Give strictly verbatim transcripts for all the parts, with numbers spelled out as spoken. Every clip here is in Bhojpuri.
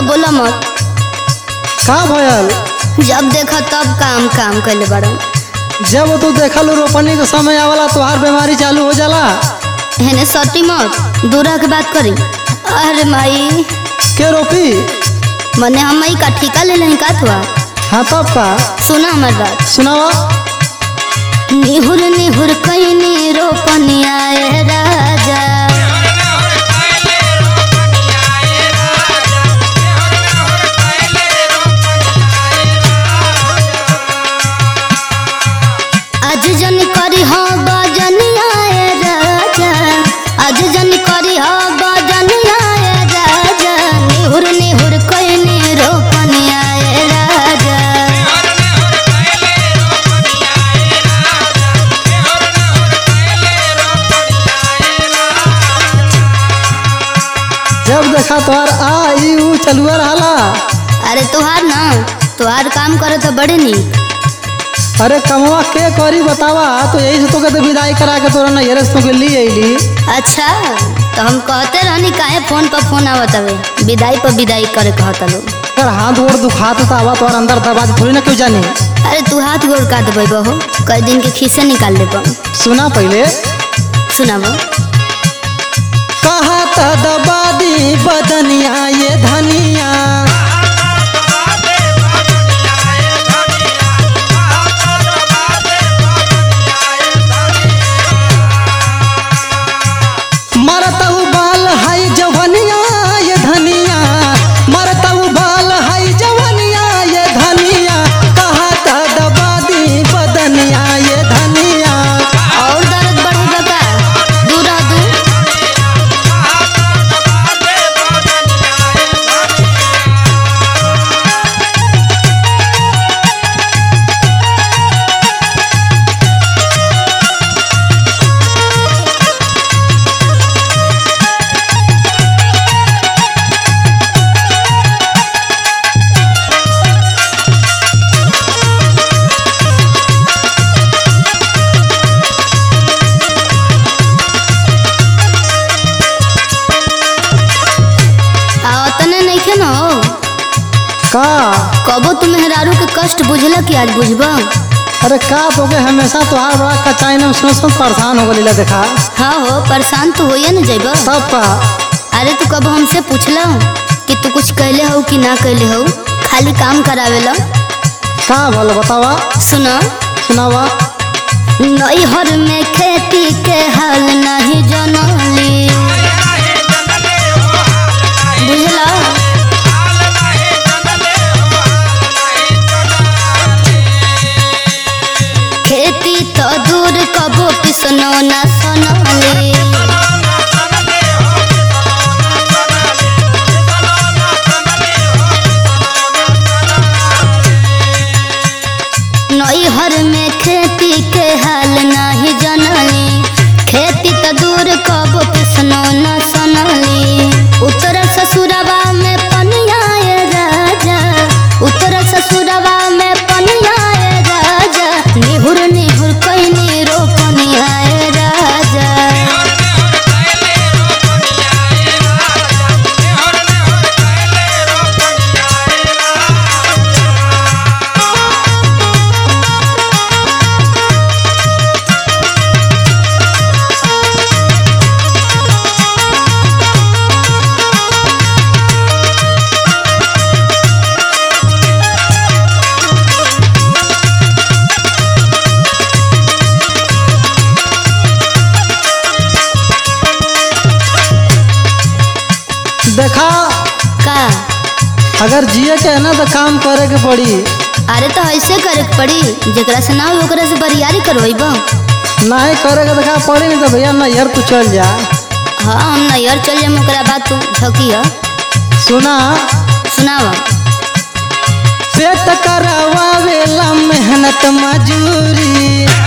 बोला मत। का भयल? जब देखा तब काम काम कर बड़ा। जब तू देखल रोपनी के समय आवाला तोहार बीमारी चालू हो जाला। हेने सती मत दूरा के बात करी। अरे माई के रोपी? मने हम मई का ठिका ले लें का तुआ। हाँ तब का सुना हमार बात। सुनावा। निहुर निहुर कईनी रोपनी आए राजा। आज जन करी हो बजनी आए राजा। आज जन करी हो बजनी आए राजा। निहुर निहुर कईनी रोपनी आए राजा। जब देखा तोहार आ ई ऊ चलुआ रहला। अरे तुहार ना तुहार काम करे तो बड़े नी। अरे कमवा के करी बतावा। तो यही से तो के विदाई करा के तोरा ना हेरस तो के ली आईली। अच्छा तो हम कहते रहनी काहे फोन पर फोन आवत हवे। विदाई पर विदाई करे कहत लोग। अगर हाथ गोड़ दुखात तो आवा तोहर अंदर दबा दे थोड़ी ना क्यों जाने। अरे तू हाथ गोड़ का दबे बहो कई दिन के खीसे निकाल ले बा। सुना पहले सुनाबो। कहा त दबा दी बदनिया ये धनिया। मरतऊ बाल हाई जवनिया ये धनिया। मरतऊ बाल हाई जवनिया ये धनिया। कहा त दबा दी बदनिया ये धनिया। और दर्द बढ़े बका दूरा दू। का कबो तुम मेहरारू के कष्ट बुझला कि आज बुझबा। अरे का तो के हमेशा तोहार बड़ा कचाई में सुन सुन परेशान हो गलीला देखा। हाँ हो परेशान तो होइए न जाइबा। तब का अरे तू कब हमसे पूछला कि तू कुछ कहले हो कि ना कहले हो। खाली काम करावेला। का भल बतावा। सुना सुनावा। नैहर में खेती के हाल नहीं जनली। बुझला खेती तो दूर कबो किसनो ना सनली। नैहर में खेती के हाल नहीं जनली। खेती तो दूर कबो किसनो ना सनली। उत्तर ससुरवा में पनिया राजा। उत्तर ससुरवा में पनिया राजा। निहुर निहुर कईनी रोपनी आए राजा। देखा का अगर जिए के है ना तो काम करे के पड़ी। अरे तो ऐसे करे के पड़ी जेकरा से ना हो ओकरा से बरियारी करवाइब। नहीं करे के देखा पड़ी नहीं तो भैया ना यार तू चल जा। हाँ हम ना यार चल जाए ओकरा बात तू झकी है। सुना सुनावा। पेट करवावेला मेहनत मजूरी।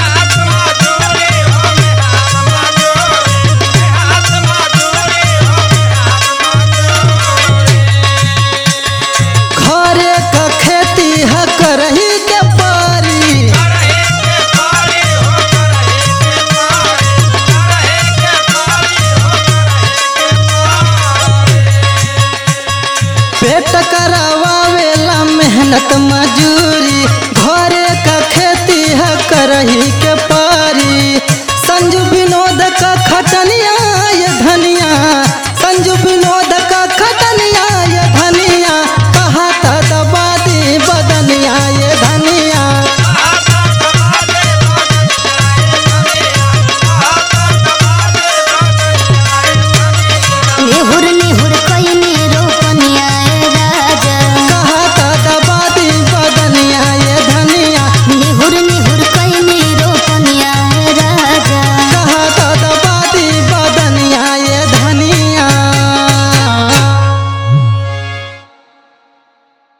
घरे का खेती है करही के पारी। सेठ करावेला मेहनत मजूरी घरे का खेती है करही के पारी संजू विनोद का खटनिया